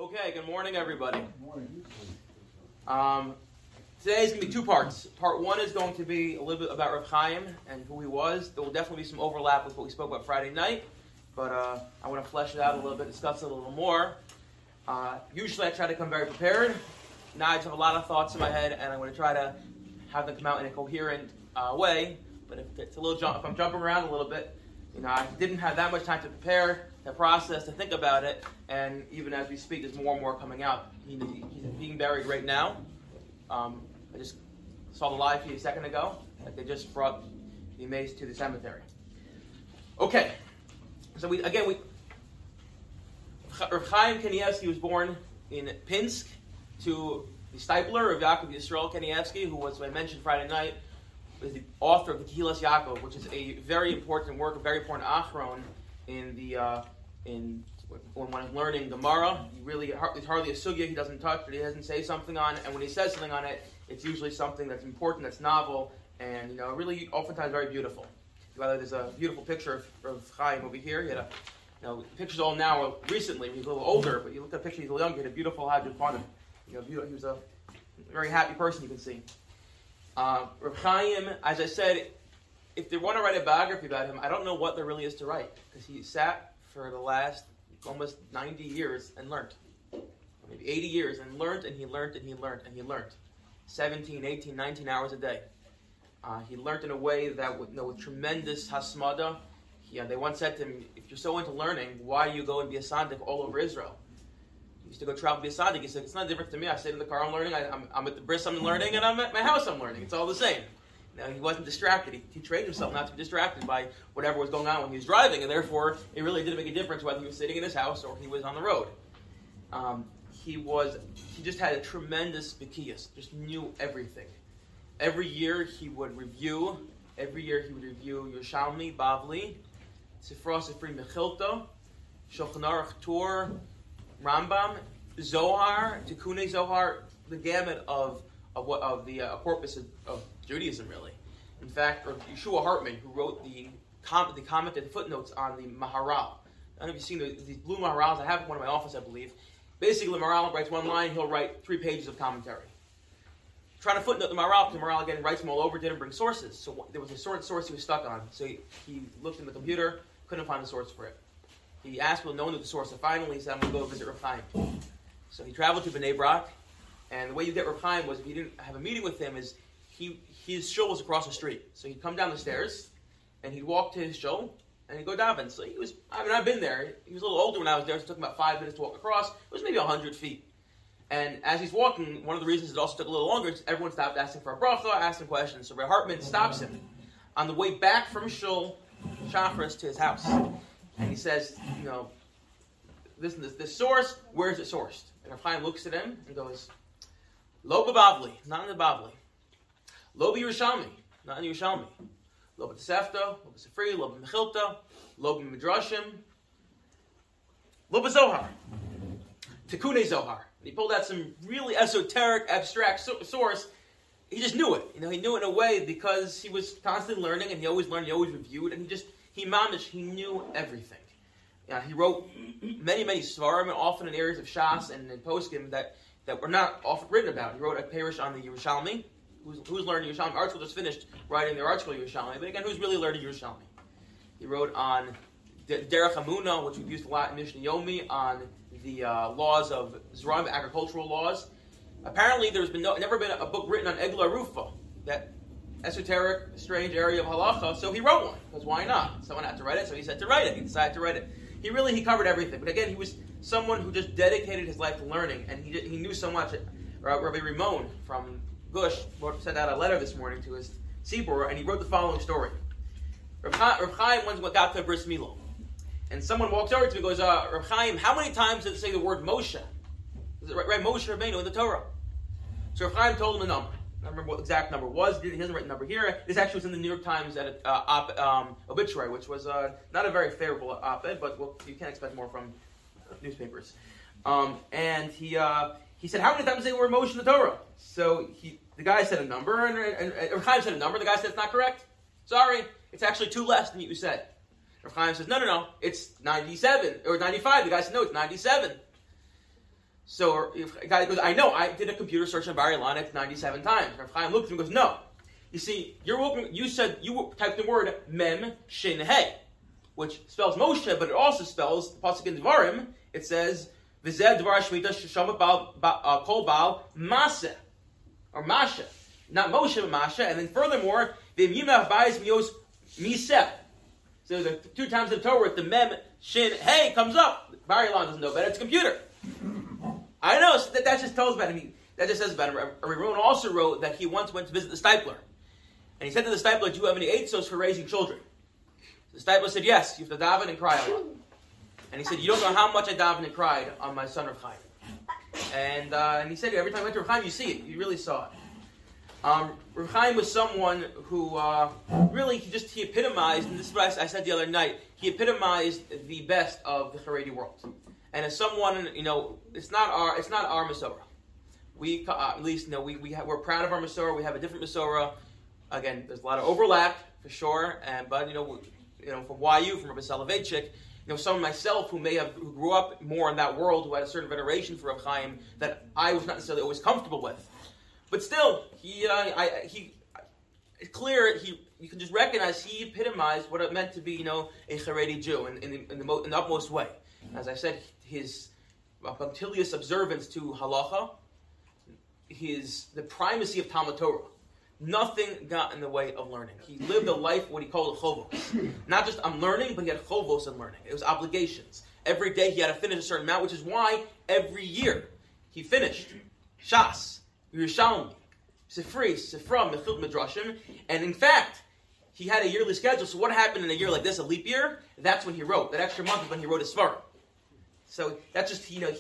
Okay, good morning, everybody. Good morning. Today's going to be two parts. Part one is going to be a little bit about Rav Chaim and who he was. There will definitely be some overlap with what we spoke about Friday night, but I want to flesh it out a little bit, discuss it a little more. Usually I try to come very prepared. Now I just have a lot of thoughts in my head, and I'm going to try to have them come out in a coherent way. But if it's a little if I'm jumping around a little bit, I didn't have that much time to prepare, to process, to think about it, and even as we speak, there's more and more coming out. He's being buried right now. I just saw the live feed a second ago that they just brought the mace to the cemetery. Okay, so Rav Chaim Kanievsky was born in Pinsk to the Stipler of Yaakov Yisrael Kanievsky, who was, I mentioned Friday night, is the author of the Kehilas Yaakov, which is a very important work, a very important achron in when I'm learning Gemara. There's hardly a sugya he doesn't touch, but he doesn't say something on it. And when he says something on it, it's usually something that's important, that's novel, and really oftentimes very beautiful. There's a beautiful picture of Chaim over here. He had pictures all now recently. He's a little older, but you look at a picture, he's a little younger. He had a beautiful Hajj upon him. He was a very happy person, you can see. Rav Chaim, as I said, if they want to write a biography about him, I don't know what there really is to write, because he sat for the last almost 90 years and learned. Maybe 80 years and learned, and he learned, and he learned, and he learned. 17, 18, 19 hours a day. He learned in a way that with tremendous hasmada. They once said to him, if you're so into learning, why do you go and be a sandik all over Israel? He used to go travel, be a sandik. He said, it's not different to me. I sit in the car, I'm learning. I'm at the bris, I'm learning, and I'm at my house, I'm learning. It's all the same. He wasn't distracted. He trained himself not to be distracted by whatever was going on when he was driving, and therefore it really didn't make a difference whether he was sitting in his house or he was on the road. He just had a tremendous bekiyas, just knew everything. Every year he would review Yerushalmi, Bavli, Sifra Sifri Mechilta, Shulchan Aruch Tur, Rambam, Zohar, Tikkunei Zohar, the gamut of the corpus of Judaism, really. In fact, Yeshua Hartman, who wrote the commented footnotes on the Maharal. I don't know if you've seen these blue Maharals. I have one in my office, I believe. Basically, the Maharal writes one line, he'll write 3 pages of commentary. Trying to footnote the Maharal, because the Maharal again writes them all over, didn't bring sources. So there was a certain source he was stuck on. So he looked in the computer, couldn't find a source for it. He asked people known to the source, and finally he said, I'm going to go visit Rav Chaim. So he traveled to Bnei Brak, and the way you get Rav Chaim was, if you didn't have a meeting with him, is his shul was across the street. So he'd come down the stairs, and he'd walk to his shul, and he'd go daven. So I've been there. He was a little older when I was there, so it took him about 5 minutes to walk across. It was maybe 100 feet. And as he's walking, one of the reasons it also took a little longer is everyone stopped asking for a bracha, asking questions. So Ray Hartman stops him on the way back from shul, Shachris, to his house. And he says, this source, where is it sourced? And Rav Chaim looks at him and goes, Lo b'Bavli, not in the Bavli. Lo b'Yerushalmi, not in the Yerushalmi. Lo b'Tosefta, Lo b'Sifri, Lo b'Mechilta, Lo b'Midrashim, Lo b'Zohar. Tikkunei Zohar. And he pulled out some really esoteric, abstract source. He just knew it. He knew it in a way because he was constantly learning, and he always learned, he always reviewed, and he knew everything. He wrote many, many svarim, often in areas of Shas and in Poskim that were not often written about. He wrote a parish on the Yerushalmi. Who's learning Yerushalmi? Article just finished writing their article Yerushalmi, but again, who's really learning Yerushalmi? He wrote on Derech Hamuna, which we've used a lot in Mishnah Yomi, on the laws of Zerah, agricultural laws. Apparently, there's never been a book written on Egla Rufa, that esoteric, strange area of halacha, so he wrote one, because why not? Someone had to write it, so he said to write it. He decided to write it. He covered everything. But again, he was someone who just dedicated his life to learning, and he knew so much. Rabbi Rimon from Gush sent out a letter this morning to his Sibor, and he wrote the following story. Rav Chaim once got to a bris milah, and someone walks over to him and goes, Rav Chaim, how many times did it say the word Moshe? Is it right? Moshe Rabbeinu in the Torah. So Rav Chaim told him a number. I don't remember what the exact number was. He doesn't write the number here. This actually was in the New York Times obituary, which was not a very favorable op-ed, but you can't expect more from newspapers. And he said, how many times does it say the word Moshe in the Torah? So the guy said a number, and Rav Chaim said a number. The guy said it's not correct. Sorry, it's actually 2 less than you said. Rav Chaim says, no, it's 97 or 95. The guy said, no, it's 97. So if a guy goes, I know, I did a computer search on Bar Ilan 97 times. Rav Chaim looked at him and goes, no. You see, you said, you typed the word Mem Shin He, which spells Moshe, but it also spells, the pasuk in Devarim, it says, V'zeh Dvar Shemitah Sheshamat Kol Baal Maseh, or Masha. Not Moshe, but Masha. And then furthermore, the Yimah Bayis Mios Miseh. So there's 2 times in the Torah, the Mem Shin He comes up. Bar Ilan doesn't know better, it's a computer. I know, so that just tells about him. That just says about him. Aaron also wrote that he once went to visit the Stipler. And he said to the Stipler, do you have any eitzos for raising children? The Stipler said, yes, you have to daven and cry a lot. And he said, you don't know how much I davened and cried on my son Rav Chaim. And he said, every time I went to Rav Chaim, you see it. You really saw it. Rav Chaim was someone who really, he epitomized, and this is what I said the other night, he epitomized the best of the Haredi world. And as someone, it's not our Masorah. We, at least, we're proud of our Masorah. We have a different Masorah. Again, there's a lot of overlap for sure. But from YU, from Rabbi Soloveitchik, someone myself who grew up more in that world, who had a certain veneration for Rav Chaim that I was not necessarily always comfortable with. But still, it's clear. You can just recognize he epitomized what it meant to be, a Haredi Jew in the utmost way. As I said, his punctilious observance to halacha, the primacy of Talmud Torah. Nothing got in the way of learning. He lived a life, what he called a chovos. Not just I'm learning, but he had chovos in learning. It was obligations. Every day he had to finish a certain amount, which is why every year he finished Shas, Yerushalmi, Sifri, Sifra, Mechilot Midrashim, and in fact, he had a yearly schedule. So what happened in a year like this, a leap year? That's when he wrote. That extra month is when he wrote his Svarim. So that's just he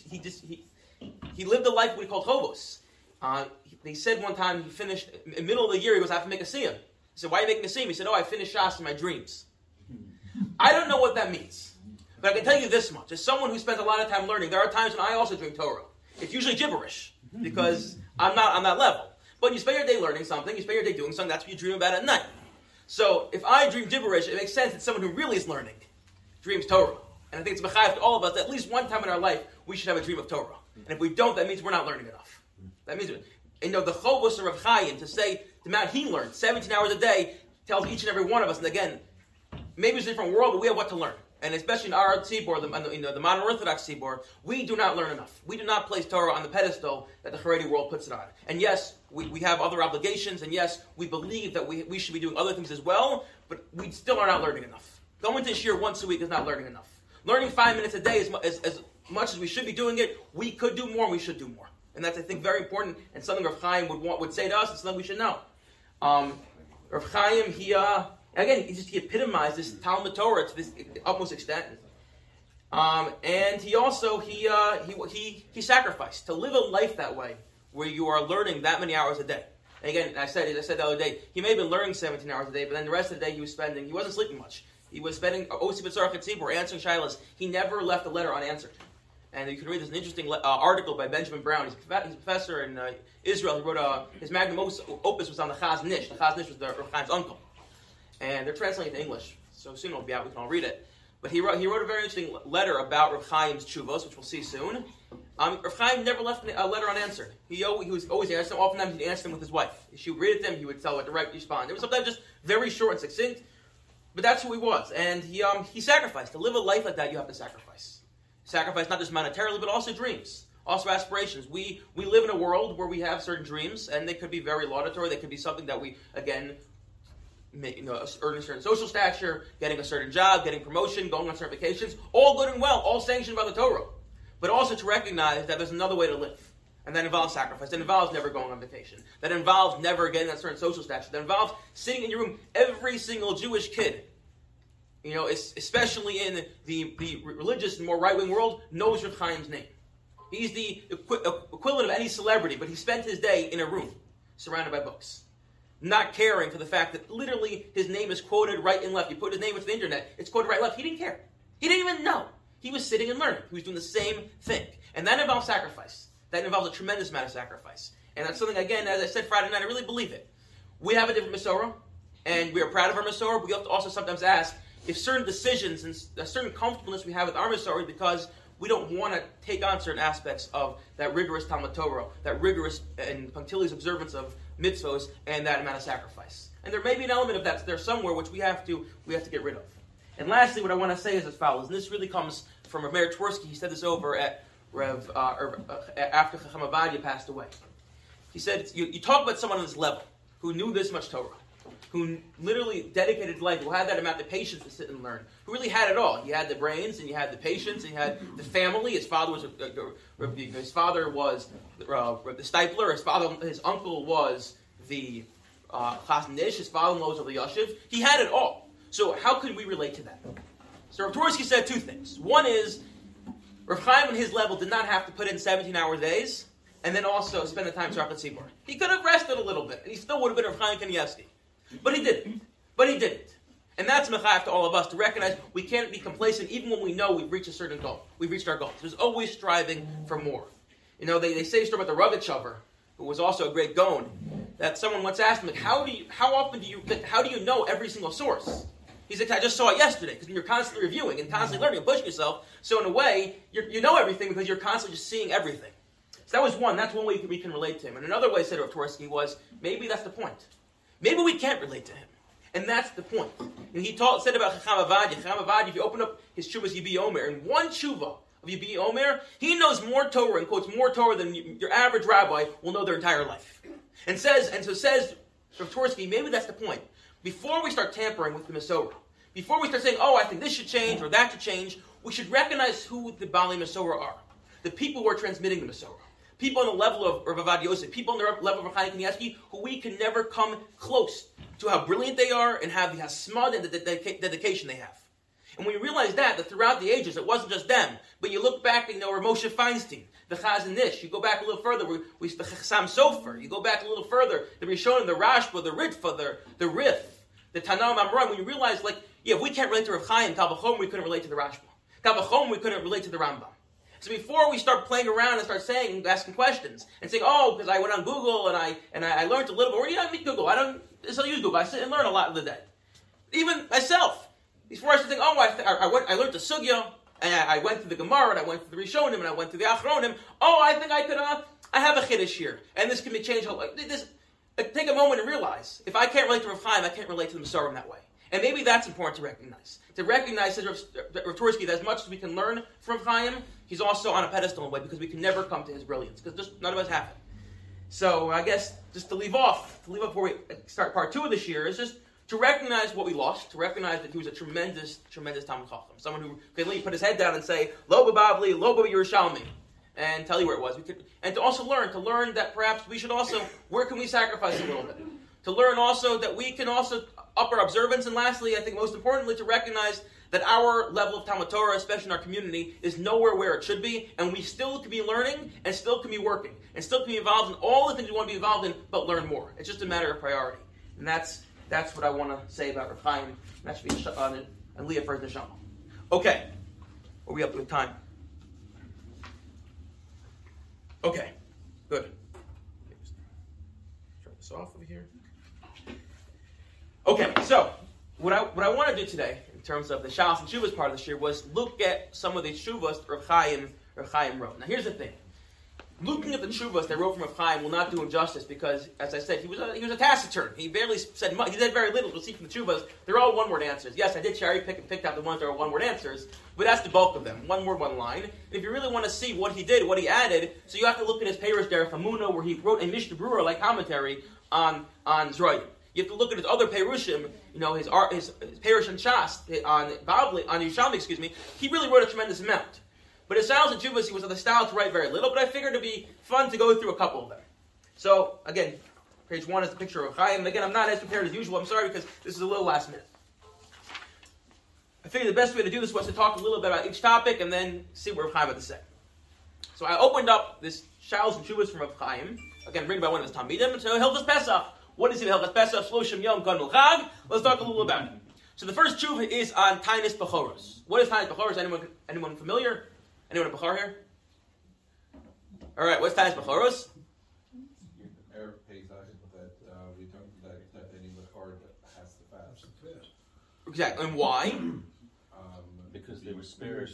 lived a life what he called chovos. They said one time he finished in the middle of the year. He goes, I have to make a siyum. He said, why are you making a siyum? He said, I finished Shas in my dreams. I don't know what that means, but I can tell you this much: as someone who spends a lot of time learning, there are times when I also dream Torah. It's usually gibberish because I'm not on that level. But you spend your day learning something, you spend your day doing something. That's what you dream about at night. So if I dream gibberish, it makes sense that someone who really is learning dreams Torah. And I think it's mechayev to all of us that at least one time in our life we should have a dream of Torah. And if we don't, that means we're not learning enough. That means, the chovos of Rav Chaim, to say the amount he learned, 17 hours a day, tells each and every one of us. And again, maybe it's a different world, but we have what to learn. And especially in our tzibor, the modern Orthodox tzibor, we do not learn enough. We do not place Torah on the pedestal that the Haredi world puts it on. And yes, we have other obligations, and yes, we believe that we should be doing other things as well, but we still are not learning enough. Going to shir once a week is not learning enough. Learning 5 minutes a day is as much as we should be doing it. We could do more, and we should do more. And that's, I think, very important, and something Rav Chaim would say to us, and something we should know. Rav Chaim, he epitomized this Talmud Torah to this utmost extent. And he also, he sacrificed to live a life that way, where you are learning that many hours a day. And again, as I said the other day, he may have been learning 17 hours a day, but then the rest of the day he wasn't sleeping much. He was spending Osi B'Tzarach Tzibur, answering shilas. He never left a letter unanswered. And you can read this interesting article by Benjamin Brown. He's a professor in Israel. He wrote his magnum opus was on the Chaz Nish. The Chaz Nish was Rav Chaim's uncle. And they're translating it to English. So soon it'll be out. We can all read it. But he wrote a very interesting letter about Rav Chaim's tshuvos, which we'll see soon. Rav Chaim never left a letter unanswered. He was always answering. Oftentimes he'd answer them with his wife. She would read it to him. He would tell her direct response. It was sometimes just very short and succinct. But that's who he was. And he sacrificed. To live a life like that, you have to sacrifice. Sacrifice not just monetarily, but also dreams, also aspirations. We live in a world where we have certain dreams, and they could be very laudatory. They could be something that we, again, earning a certain social stature, getting a certain job, getting promotion, going on certain vacations. All good and well, all sanctioned by the Torah. But also to recognize that there's another way to live. And that involves sacrifice. That involves never going on vacation. That involves never getting that certain social stature. That involves sitting in your room. Every single Jewish kid, especially in the religious and more right-wing world, knows Rav Chaim's name. He's the equivalent of any celebrity, but he spent his day in a room surrounded by books, not caring for the fact that literally his name is quoted right and left. You put his name into the internet, it's quoted right and left. He didn't care. He didn't even know. He was sitting and learning. He was doing the same thing. And that involves sacrifice. That involves a tremendous amount of sacrifice. And that's something, again, as I said Friday night, I really believe it. We have a different Masorah, and we are proud of our Masorah, but we have to also sometimes ask if certain decisions and a certain comfortableness we have with our Masorah because we don't want to take on certain aspects of that rigorous Talmud Torah, that rigorous and punctilious observance of mitzvos, and that amount of sacrifice. And there may be an element of that there somewhere which we have to get rid of. And lastly, what I want to say is as follows, and this really comes from Rav Meir Twersky. He said this over at after Chacham Avadia passed away. He said, you talk about someone on this level who knew this much Torah, who literally dedicated his life, who had that amount of patience to sit and learn, who really had it all. He had the brains, and he had the patience, and he had the family. His father was the Stipler. His uncle was the Chazon Ish. His father-in-law was of the Yashiv. He had it all. So how could we relate to that? So Rav Twersky said two things. One is, Rav Chaim on his level did not have to put in 17-hour days and then also spend the time to Rav Tzibor. He could have rested a little bit, and he still would have been Rav Chaim Kanievsky. But he didn't. And that's mechayev to all of us to recognize we can't be complacent even when we know we've reached a certain goal. We've reached our goals. There's always striving for more. You know, they say a story about the Rogatchover, who was also a great Gaon, that someone once asked him, like, how do you know every single source? He said, I just saw it yesterday, because you're constantly reviewing and constantly learning and pushing yourself. So in a way, you know everything because you're constantly just seeing everything. So that was one. That's one way we can relate to him. And another way, said Rav Twersky, was maybe that's the point. Maybe we can't relate to him. And that's the point. And he said about Chacham Avadia, if you open up his Shuvas Yibi Omer, in one Shuva of Yibi Omer, he knows more Torah, and quotes more Torah than your average rabbi will know their entire life. And says Rav Twersky, maybe that's the point. Before we start tampering with the Masorah, before we start saying, I think this should change or that should change, we should recognize who the Baalei Masorah are. The people who are transmitting the Masorah. People on the level of Rav Ovadia Yosef, people on the level of Rav Chaim Kanievsky, who we can never come close to how brilliant they are and have the hasmad and the dedication they have. And when you realize that throughout the ages, it wasn't just them, but you look back and where Moshe Feinstein, the Chazon Ish, you go back a little further, the Chassam Sofer, you go back a little further, the Rishonim, the Rashba, the Ritva, the Rif, the Tanam Amram, when you realize, if we can't relate to Rav Chaim, Kal V'chomer, we couldn't relate to the Rashba. Kal V'chomer, we couldn't relate to the Rambam. So before we start playing around and start asking questions, and saying, because I went on Google and I learned a little bit, or I meet Google, I still use Google, I sit and learn a lot of the day. Even myself, before I start thinking, I learned the Sugya, and I went through the Gemara, and I went through the Rishonim, and I went through the Achronim, I think I could, I have a Chiddush here, and this can be changed. Take a moment and realize, if I can't relate to Rav Chaim, I can't relate to the Masorah in that way. And maybe that's important to recognize. To recognize, says Rav Twersky, that as much as we can learn from Rav Chaim, he's also on a pedestal in a way, because we can never come to his brilliance, because just none of us have it. So I guess just to leave off before we start part 2 of this year, is just to recognize what we lost, to recognize that he was a tremendous, tremendous Talmid Chacham, someone who could put his head down and say, Lo B'Bavli, Lo B'Yerushalmi, and tell you where it was. And to also learn that perhaps we should also, where can we sacrifice a little bit? To learn also that we can also up our observance, and lastly, I think most importantly, to recognize that our level of Talmud Torah, especially in our community, is nowhere where it should be, and we still can be learning, and still can be working, and still can be involved in all the things we want to be involved in, but learn more. It's just a matter of priority. And that's what I want to say about Rav Chaim. That should be and Leah for the Neshama. Okay. Are we up with time? Okay. Good. Turn this off over here. Okay, so what I want to do today, in terms of the Shalos and Shuvas part of this year, was look at some of the Shuvas Rav Chaim wrote. Now here's the thing. Looking at the Shuvas that wrote from Rav Chaim will not do him justice, because, as I said, he was a taciturn. He barely said much. He said very little. We'll see from the Shuvas. They're all one-word answers. Yes, I did cherry pick and picked out the ones that are one-word answers, but that's the bulk of them. One word, one line. And if you really want to see what he did, what he added, so you have to look at his Perush Derech Hamuna, where he wrote a Mishnah Berurah like commentary on Zroyim. You have to look at his other Perushim, his Perush and Shas on Yerushalmi, he really wrote a tremendous amount. But his Shalos and Shuvas, he was of the style to write very little, but I figured it would be fun to go through a couple of them. So, again, page 1 is the picture of Chaim. And again, I'm not as prepared as usual. I'm sorry, because this is a little last minute. I figured the best way to do this was to talk a little bit about each topic and then see what Rav Chaim had to say. So I opened up this Shalos and Shuvas from Rav Chaim, again, written by one of his Talmidim, and so Hilchos Pesach. What is it, Hilchos Pesach, Shloshim Yom Gan Chag? Let's talk a little about it. So the first Shuvah is on Tainis Bechoros. What is Tainis Bechoros? Anyone familiar? Anyone a Bechor here? All right, what's Tainis Bechoros? Erev Pesach, that we don't that any Bechor has to fast. Exactly, and why? Because they were spared.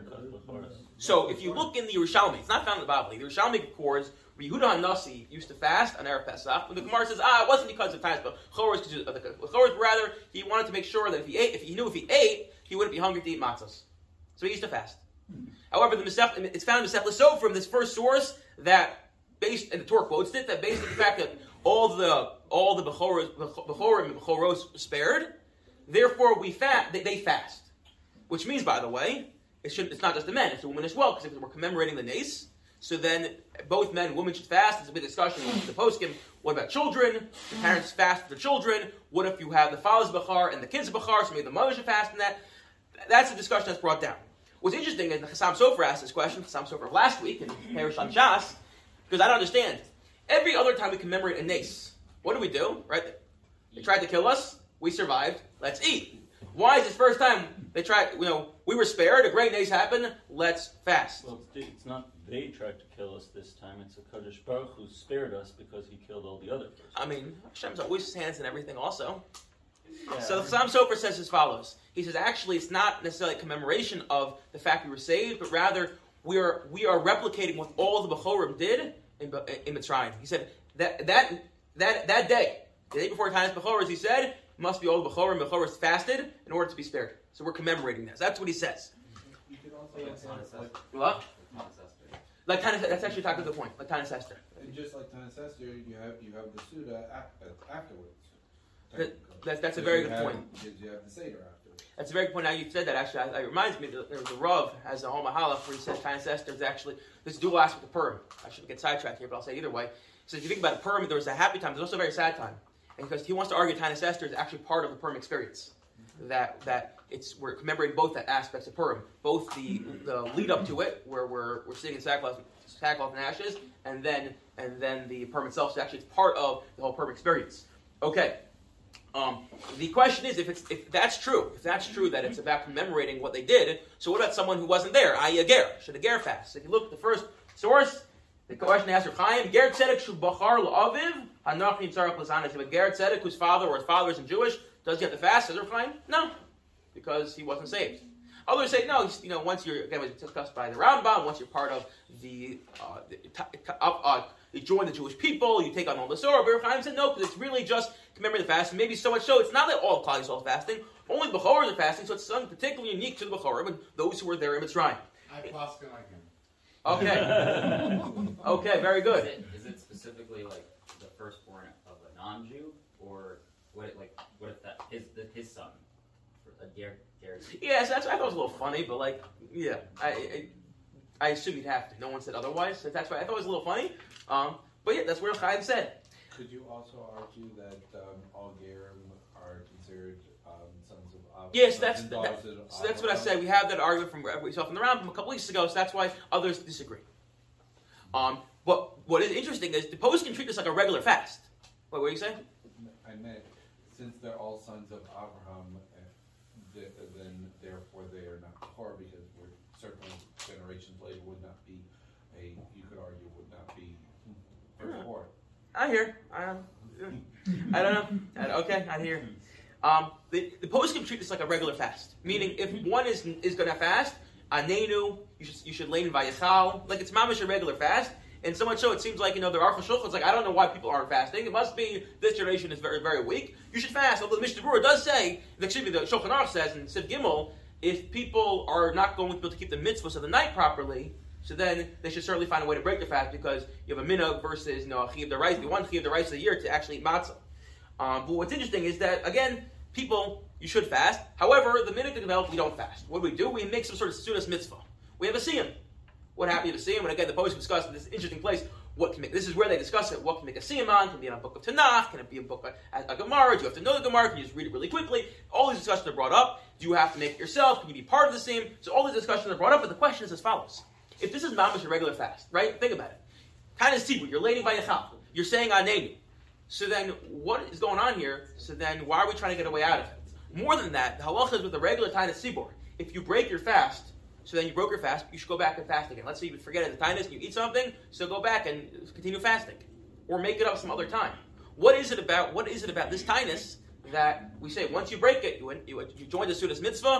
So if you look in the Yerushalmi, it's not found in the Bible. The Yerushalmi records where Yehuda HaNasi used to fast on Erev Pesach. But the Gemara says, it wasn't because of times, but Chorus, rather, he wanted to make sure that if he knew if he ate, he wouldn't be hungry to eat matzahs. So he used to fast. However, it's found in the Masechta Sofrim, this first source that based, and the Torah quotes it, that based on the fact that all the Bechorim and Bechoros spared, therefore they fast. Which means, by the way, it's not just the men, it's the women as well, because if we're commemorating the Nes, so then both men and women should fast. There's a big discussion in the poskim. What about children? The parents fast for their children. What if you have the fathers of Bechar and the kids of Bechar, so maybe the mother should fast in that? That's a discussion that's brought down. What's interesting is the Chassam Sofer asked this question, Chassam Sofer of last week, in Perish on Shas, because I don't understand. Every other time we commemorate a Nes, what do? Right? They tried to kill us. We survived. Let's eat. Why is this first time they tried, we were spared, a great Nes happened, let's fast. Well, it's not they tried to kill us this time, it's a Kadosh Baruch who spared us because he killed all the others. I mean, Hashem's always his hands and everything also. Yeah. So the Chassam Sofer says as follows. He says, actually, it's not necessarily a commemoration of the fact we were saved, but rather we are replicating what all the Bechorim did in Mitzrayim. He said that day, the day before Tanis Bechoros, he said, must be all the Bechorim and Bechoros fasted in order to be spared. So we're commemorating that. So that's what he says. You can also what? Like Tanis, that's actually talking to the point. Like Tanis Esther. And just like Tanis Esther, you have the Suda afterwards. That's a very good point. You have the Seder afterwards. That's a very good point. Now you said that, actually, it reminds me that there was a Rav has a whole Mahalach where he says Tanis Esther is actually this dual aspect of Purim. I shouldn't get sidetracked here, but I'll say either way. So if you think about the Purim, there was a happy time. There's also a very sad time, and because he wants to argue Tanis Esther is actually part of the Purim experience. That we're commemorating both that aspects of Purim, both the lead up to it, where we're sitting in sackcloth and ashes, and then the Purim itself. So actually, it's part of the whole Purim experience. Okay. The question is, if that's true that it's about commemorating what they did, so what about someone who wasn't there, i.e. a ger? Should a ger fast? So if you look at the first source, the question asks Reb Chaim, ger tzedek shu bachar la'aviv, hanachim tzarech l'zanas. If a ger tzedek whose father or his father isn't Jewish, does he have to fast? Says Reb Chaim, no, because he wasn't saved. Others say no. Once you're, again, it was discussed by the Rambam. Once you're part of you join the Jewish people, you take on all the Torah. But Reb Chaim said no, because it's really just commemorating the fast. Maybe so much so, it's not that all Klal Yisrael is fasting. Only the Bechorim are fasting, so it's something particularly unique to the Bechorim and those who were there in Mitzrayim. I paskin like him. Okay. Okay, very good. Is it specifically like the firstborn of a non-Jew, or what if his son, a ger? Yes, I thought it was a little funny, but yeah, I assume you'd have to. No one said otherwise. So that's why I thought it was a little funny. But yeah, that's what Chaim said. Could you also argue that all Gerim are considered sons of Av? Yes, that's what I said. We have that argument from we saw from the Rambam a couple weeks ago, so that's why others disagree. But what is interesting is the post can treat this like a regular fast. Wait, what do you say? I meant, since they're all sons of Abraham, then therefore they are not Bechor, because we're certainly generations later would not be you could argue would not be Bechor. I hear. I don't know. Okay, I hear. The post can treat this like a regular fast, meaning if one is going to fast, anenu, you should lane vayachal, like it's mamish a regular fast. And so much so, it seems like, there are chashulchos, like, I don't know why people aren't fasting. It must be this generation is very, very weak. You should fast. Although the Mishnah Berurah does say, the Shulchan Aruch says in Siv Gimel, if people are not going to be able to keep the mitzvahs of the night properly, so then they should certainly find a way to break the fast, because you have a minhag versus, a chiyuv d'oraisa, the one chiyuv d'oraisa a year to actually eat matzah. But what's interesting is that, again, people, you should fast. However, the minhag developed, we don't fast. What do? We make some sort of sudas mitzvah. We have a siyum. What happened to see him? And again, the post discussed in this interesting place. This is where they discuss it. What can make a siyum on? Can it be in a book of Tanakh? Can it be a book of a Gemara? Do you have to know the Gemara? Can you just read it really quickly? All these discussions are brought up. Do you have to make it yourself? Can you be part of the siyum? So all these discussions are brought up, but the question is as follows. If this is mamish a regular fast, right? Think about it. Kind of tibur, you're lading by yachal. You're saying anenu. So then, what is going on here? So then, why are we trying to get a way out of it? More than that, the halacha is with the regular Tainus Sibor. If you break your fast, so then you broke your fast, you should go back and fast again. Let's say you forget at the Tainus and you eat something, so go back and continue fasting. Or make it up some other time. What is it about this Tainus that we say, once you break it, you join the Sudas Mitzvah,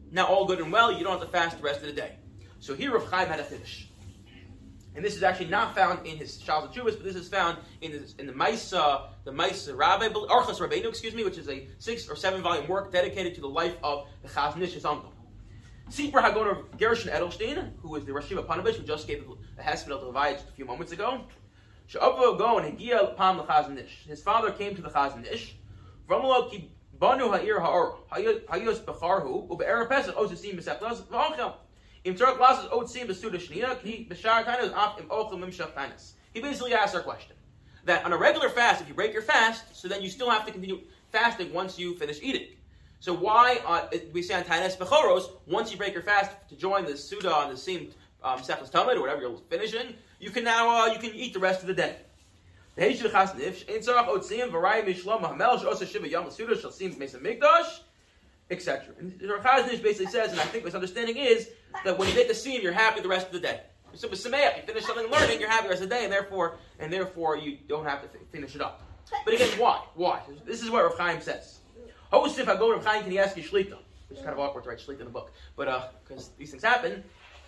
Now all good and well, you don't have to fast the rest of the day. So here Rav Chaim had a chiddush. And this is actually not found in his Shalos HaTshuvos, but this is found in the Maisa Rabbi, Orchos Rabbeinu, which is a 6 or 7 volume work dedicated to the life of the Chazon Ish, his uncle. Sipur Hagon of Gershon Edelstein, who was the Rosh Yeshiva Panovich, who just gave the Hesped to Levi just a few moments ago. She'avo go and Higia Pam the Chazon Ish. His father came to the Chazon Ish. V'amalo ki banu ha'ir ha'or hayos b'charhu u'be'er pesach ozesim b'septas v'acham. Im tzarek lasses otzim b'suda shniya ki b'shar tainus af im ochel mimshach tainus. He basically asked our question that on a regular fast, if you break your fast, so then you still have to continue fasting once you finish eating. So why we say on tainus b'choros, once you break your fast to join the suda on the same seflas tamid or whatever you're finishing, you can now you can eat the rest of the day. The Heish Chazon Ish, Ein Tzarach Otzim, V'Rayim Yishlam Hamel, She'osa Shiva Yom L'Suda, Shalsim Mesa Mikdash, etc. And the Chazon Ish basically says, and I think his understanding is, that when you make the seam, you're happy the rest of the day. So with Sameach, you finish something learning, you're happy the rest of the day, and therefore you don't have to finish it up. But again, why? Why? This is what Rav Chaim says. Hosif Hagon Rav Chaim Kaniyaski Shlita, which is kind of awkward to write Shlita in the book, but because these things happen.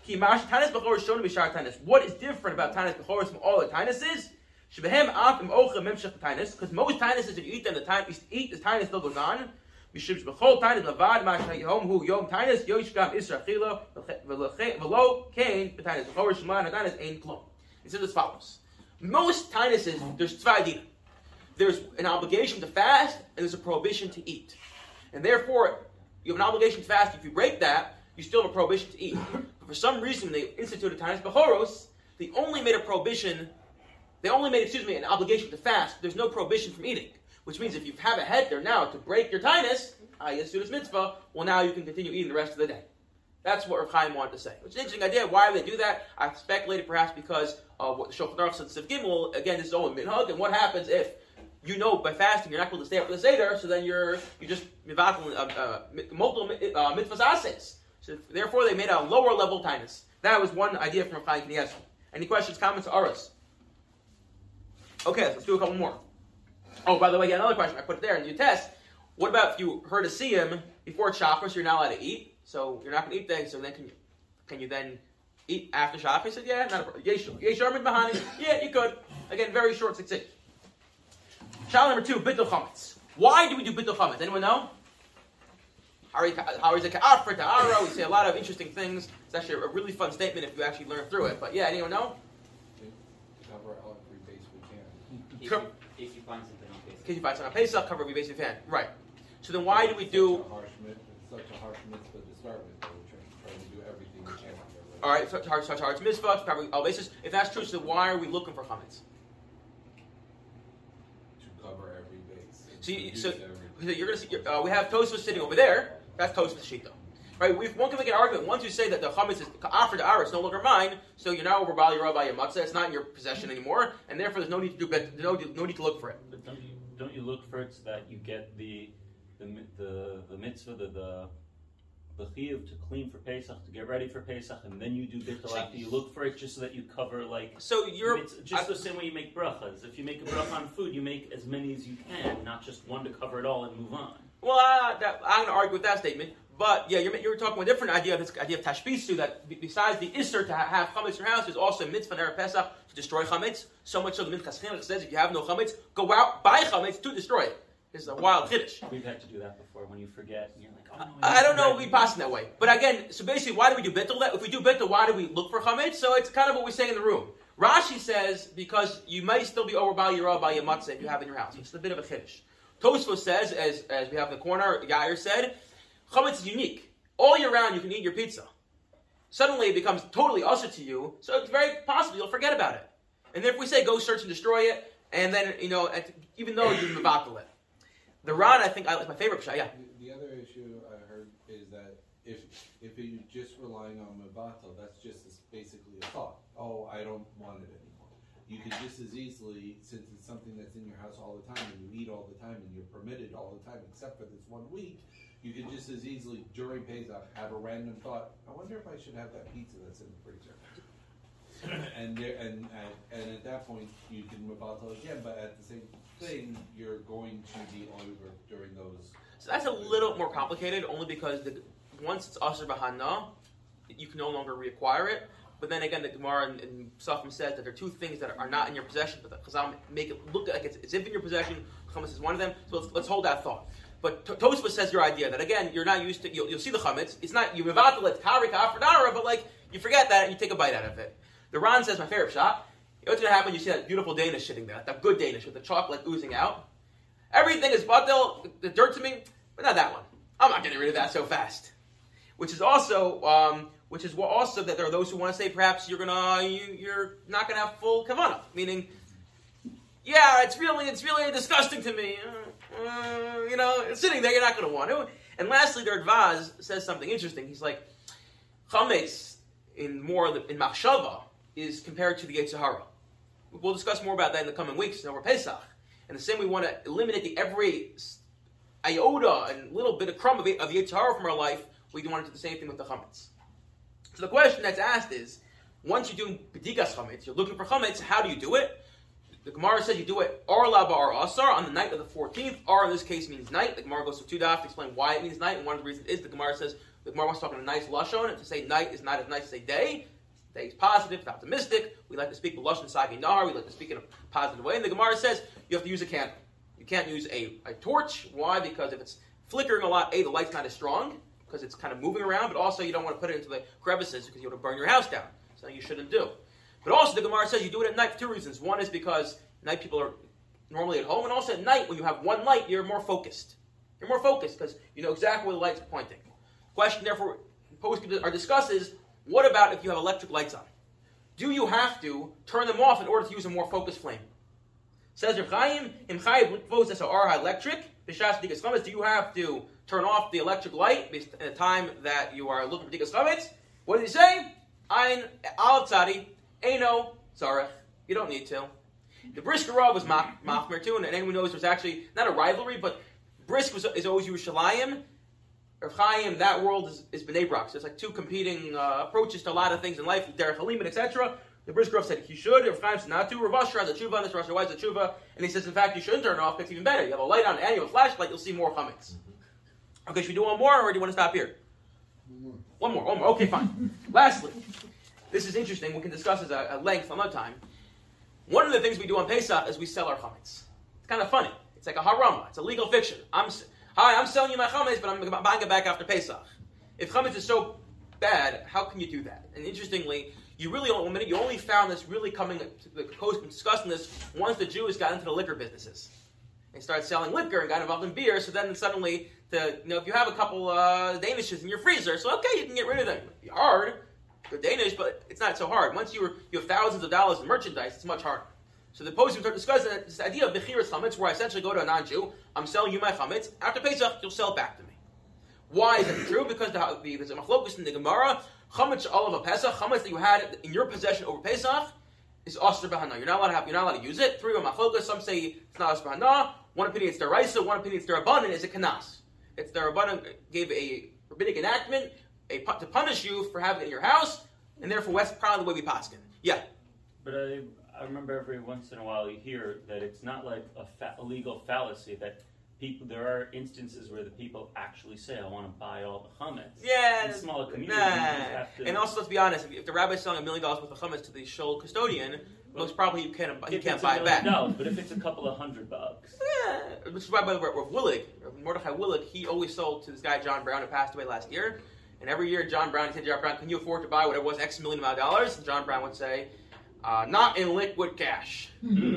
What is different about Tainus Bechoros from all the Tainuses? Because most Tainuses, if you eat them, the Tainus still goes on. It says as follows. Most Tainuses, there's tzvah. There's an obligation to fast, and there's a prohibition to eat. And therefore, you have an obligation to fast. If you break that, you still have a prohibition to eat. But for some reason, they instituted Tainus Bechoros. They only made an obligation to fast. There's no prohibition from eating. Which means if you have a head there now to break your Tainus, Yasudas Mitzvah, well now you can continue eating the rest of the day. That's what Rav Chaim wanted to say. Which is an interesting idea. Why would they do that? I speculated perhaps because of what the Shulchan Aruch said, Siv Gimel, again, this is all a minhag, and what happens if you know by fasting you're not able to stay up for the Seder, so then you just multiple mitzvahs ases. So therefore they made a lower level Tainus. That was one idea from Rav Chaim Kaniyaski. Any questions, comments, Aras? Okay, let's do a couple more. Oh, by the way, another question I put it there in your test. What about if you heard a siyum before Shacharis, you're not allowed to eat, so you're not going to eat then, so then can you then eat after Shacharis? He said, yeah, not a problem. Yeshar Mahani. Yeah, you could. Again, very short, succinct. Shal number 2, Bittul Chametz. Why do we do Bittul Chametz? Anyone know? We say a lot of interesting things. It's actually a really fun statement if you actually learn through it. But yeah, anyone know? Cover every base we can. If you find something on Pesach. In case you find something on Pesach, cover every base if you can. Right. So then why do we do... It's such a harsh mitzvah to start with, but we're trying to do everything we can. All right, such hard mitzvah, cover all bases. If that's true, so why are we looking for chametz? To cover every base. So you're going to see... we have Tosfos sitting over there. That's Tosfos Shita. Right, one can make an argument. Once you say that the chametz is offered to it's no longer mine, so you're now over Bali Rabbi Matzah. It's not in your possession anymore, and therefore there's no need to do no need to look for it. But don't you look for it so that you get the mitzvah, the chiyuv to clean for Pesach, to get ready for Pesach, and then you do bittul after you look for it, just so that you cover So you're just the same way you make brachas. If you make a bracha on food, you make as many as you can, not just one to cover it all and move on. Well, I'm going to argue with that statement. But yeah, you're talking about a different idea, this idea of tashbisu, that besides the isser to have chametz in your house, there's also a mitzvah in Erev Pesach to destroy chametz. So much so the Minchas Chinuch says if you have no chametz, go out, buy chametz to destroy it. This is a wild chiddush. We've had to do that before when you forget and you're like, oh no. I don't know if we pass in that way. But again, so basically, why do we do bittul? If we do bittul, why do we look for chametz? So it's kind of what we say in the room. Rashi says because you might still be over by your matzah if you have it in your house. It's a bit of a chiddush. Tosfos says, as we have in the corner, Yair said, chametz is unique. All year round, you can eat your pizza. Suddenly, it becomes totally usher to you, so it's very possible you'll forget about it. And then if we say, go search and destroy it, and then, even though you mevatel it. The Ran, I think, is my favorite pshat, yeah. The other issue I heard is that if you're just relying on mevatel, that's just basically a thought. Oh, I don't want it anymore. You could just as easily, since it's something that's in your house all the time, and you eat all the time, and you're permitted all the time, except for this 1 week, you could just as easily, during Pesach, have a random thought, I wonder if I should have that pizza that's in the freezer. and at that point, you can mevatel again, but at the same thing, you're going to be over during those. So that's a little more complicated, only because once it's Asr Bahana, you can no longer reacquire it. But then again, the Gemara in Safim says that there are two things that are not in your possession, but the Chazal make it look like it's if in your possession. Chametz is one of them. So let's hold that thought. But Tosfos says your idea that again you're not used to. You'll see the chametz. It's not you mivatel let karik afradara, but like you forget that and you take a bite out of it. The Ran says my favorite shot. You know what's going to happen? You see that beautiful Danish sitting there, that good Danish with the chocolate oozing out. Everything is batel, the dirt to me, but not that one. I'm not getting rid of that so fast. Which is also that there are those who want to say perhaps you're not gonna have full kavanah, meaning, yeah, it's really disgusting to me. It's sitting there, you're not going to want to. And lastly, the Radvaz says something interesting. He's like, chametz in machshava is compared to the Yetzer Hara. We'll discuss more about that in the coming weeks over Pesach. And the same, we want to eliminate every iota and little bit of crumb of Yetzer Hara from our life. We do want to do the same thing with the chametz. So the question that's asked is, once you're doing b'digas chametz, you're looking for chametz, how do you do it? The Gemara says you do it Ar La Ba'ar Asar on the night of the 14th. Ar in this case means night. The Gemara goes to two daf to explain why it means night, and one of the reasons is the Gemara says the Gemara wants to talk in a nice lashon, and to say night is not as nice as say day. Day is positive, it's optimistic. We like to speak with lashon sagi nahar. We like to speak in a positive way. And the Gemara says you have to use a candle. You can't use a torch. Why? Because if it's flickering a lot, the light's not as strong because it's kind of moving around, but also you don't want to put it into the crevices because you want to burn your house down. Something you shouldn't do. But also the Gemara says you do it at night for two reasons. One is because night people are normally at home, and also at night when you have one light, you're more focused. You're more focused because you know exactly where the light's pointing. Question therefore are discussed is, what about if you have electric lights on? Do you have to turn them off in order to use a more focused flame? Says Reb Chaim, electric. Do you have to turn off the electric light at the time that you are looking for B'dikas Chametz? What did he say? Ein al tzadi, eino tzarech. You don't need to. The Brisker Rav was Machmer too, and anyone knows there's actually not a rivalry, but Brisk is always Yerushalayim. Rav Chaim, that world is Bnei Brak. So it's like two competing approaches to a lot of things in life, Derech Halim, etc. The Brisker Rav said he should, Rav Chaim said not to. Rav Asher has a tshuva, and this Rav Asher has a tshuva, and he says in fact you shouldn't turn it off, it's even better. You have a light on and you have a flashlight, you'll see more chametz. Okay, should we do one more, or do you want to stop here? One more. Okay, fine. Lastly, this is interesting, we can discuss this at length another time. One of the things we do on Pesach is we sell our chametz. It's kind of funny. It's like a harama. It's a legal fiction. I'm selling you my chametz, but I'm buying it back after Pesach. If chametz is so bad, how can you do that? And interestingly, you only found this really coming to the coast and discussing this once the Jews got into the liquor businesses. They started selling liquor and got involved in beer. So then suddenly, if you have a couple Danishes in your freezer, so okay, you can get rid of them. It'd be hard. They're Danish, but it's not so hard. Once you have thousands of dollars in merchandise, it's much harder. So the poskim start discussing this idea of bechiras chametz, where I essentially go to a non-Jew, I'm selling you my chametz. After Pesach, you'll sell it back to me. Why is that true? Because there's a machlokus in the Gemara. Chametz olav Pesach, chametz that you had in your possession over Pesach, is asr b'hana. You're not allowed to use it. Three of machlokus. Some say it's not asr b'hana. One opinion it's deraisa. One opinion it's derabanan. Is a kanas. It's derabanan gave a rabbinic enactment to punish you for having it in your house, and therefore that's probably the way we paskin. Yeah. But I remember every once in a while you hear that it's not like a legal fallacy that there are instances where the people actually say, I want to buy all the chametz. Yeah. In smaller communities, And also, let's be honest, if the rabbi's selling $1 million worth of chametz to the shul custodian, most probably he can't buy it back. No, but if it's a couple of $100. Yeah. Which is why, by the way, Mordechai Willig, he always sold to this guy, John Brown, who passed away last year. And every year, John Brown said, can you afford to buy whatever was X million amount of dollars? And John Brown would say, not in liquid cash.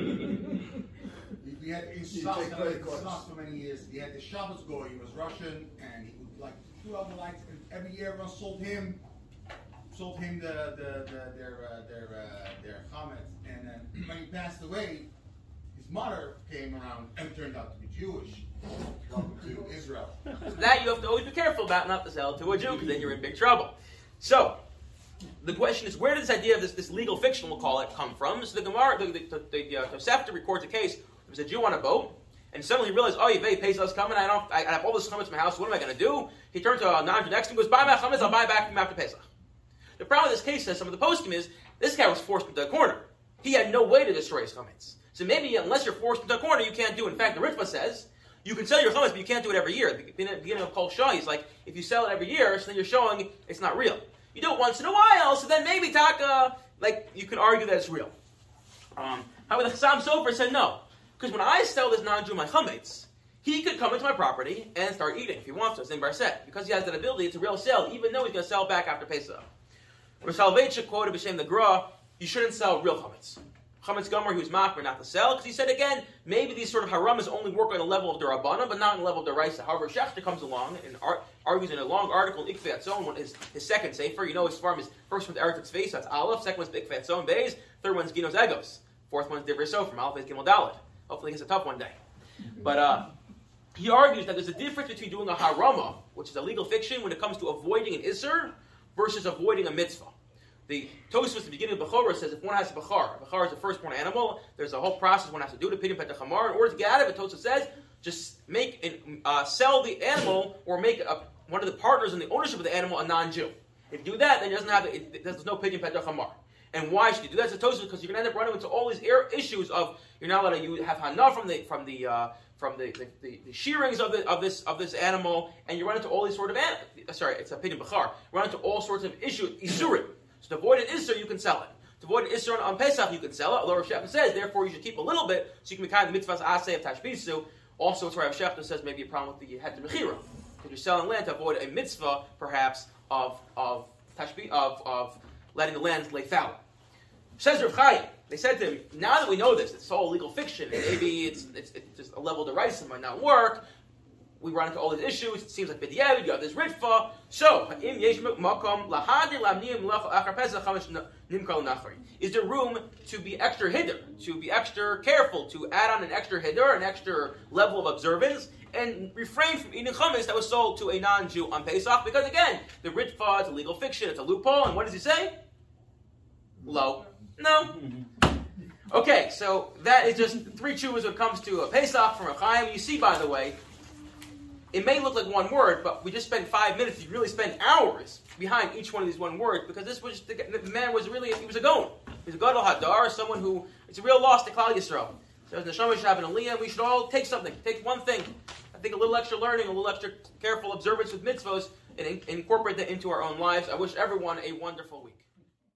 We had in Sas for many years. He had the Shabbos goy. He was Russian, and he would like threw out the lights. And every year, everyone sold him their chametz. And then when he passed away, his mother came around and turned out to be Jewish. Welcome to Israel. So that you have to always be careful about not to sell to a Jew, because then you're in big trouble. So the question is, where did this idea of this legal fiction, we'll call it, come from? So the Gemara, the Tosefta records a case. There was a Jew on a boat, and suddenly he realized, Pesach's coming. I have all this chametz in my house. What am I going to do? He turned to a non-Jew next to him and goes, buy my chametz, I'll buy it back from him after Pesach. The problem with this case, says some of the poskim, is this guy was forced into a corner. He had no way to destroy his chametz. So maybe unless you're forced into a corner, you can't do it. In fact, the Ritva says, you can sell your chametz, but you can't do it every year. At the beginning of Kol Shah, he's like, if you sell it every year, so then you're showing it's not real. You do it once in a while, so then maybe taka, like you can argue that it's real. However, the Chassam Sofer said no, because when I sell this non-Jew my chametz, he could come into my property and start eating if he wants to. It's in Barset. Because he has that ability, it's a real sale, even though he's going to sell back after Pesach. Rav Soloveitchik quoted B'Shem the Gra, you shouldn't sell real chametz. Chametz Gomer, he was makber not to sell, because he said again, maybe these sort of haramas only work on the level of the Rabbana, but not on the level of the Raisa. However, Schechter comes along and argues in a long article in Ikvei Atzon, his second sefer. You know his farm is first one's Eretz Tzveis, that's Aleph, second one's Ikvei Atzon Beis, third one's Ginos Egos, fourth one's Divrei Sofer, Aleph is Gimel Dalet. Hopefully he gets a tough one day. But he argues that there's a difference between doing a harama, which is a legal fiction, when it comes to avoiding an Isser, versus avoiding a mitzvah. The Tosfos at the beginning of Bechorah says if one has a Bechar is the firstborn animal, there's a whole process one has to do to Pidyon Petach Hamar. In order to get out of it, Tosfos says, just make sell the animal or make one of the partners in the ownership of the animal a non-Jew. If you do that, then there's no Pidyon Petach Hamar. And why should you do that? It's a Tosfos because you're going to end up running into all these issues of you're not allowed to have hana from the shearings of this animal, and you run into all these sort of it's a Pidyon Bechar. Run into all sorts of issues, isurim. So to avoid an Isser, you can sell it. To avoid an Isser on Pesach, you can sell it. Although Rav Shechta says, therefore, you should keep a little bit, so you can be kind of the mitzvahs aseh of Tashbisu. Also, it's where Rav Shechta says maybe a problem with the heter mechira, because you're selling land to avoid a mitzvah, perhaps, of letting the land lay fallow. Says Rav Chaim, they said to him, now that we know this, it's all legal fiction, and maybe it's just a level of the rice, it might not work. We run into all these issues. It seems like b'diavad, you have this ritfa. So, is there room to be extra hiddur, to be extra careful, to add on an extra hiddur, an extra level of observance, and refrain from eating chametz that was sold to a non-Jew on Pesach? Because again, the ritfa, it's a legal fiction, it's a loophole, and what does he say? Low. No. Okay, so that is just three chuvas when it comes to a Pesach from a Chaim. You see, by the way, it may look like one word, but we just spent 5 minutes. You really spend hours behind each one of these one words, because this was the man was really, he was a goon. He was a gadol hadar, someone who, it's a real loss to Klal Yisrael. So the neshama should have an aliyah, and we should all take something, take one thing. I think a little extra learning, a little extra careful observance with mitzvos, and incorporate that into our own lives. I wish everyone a wonderful week.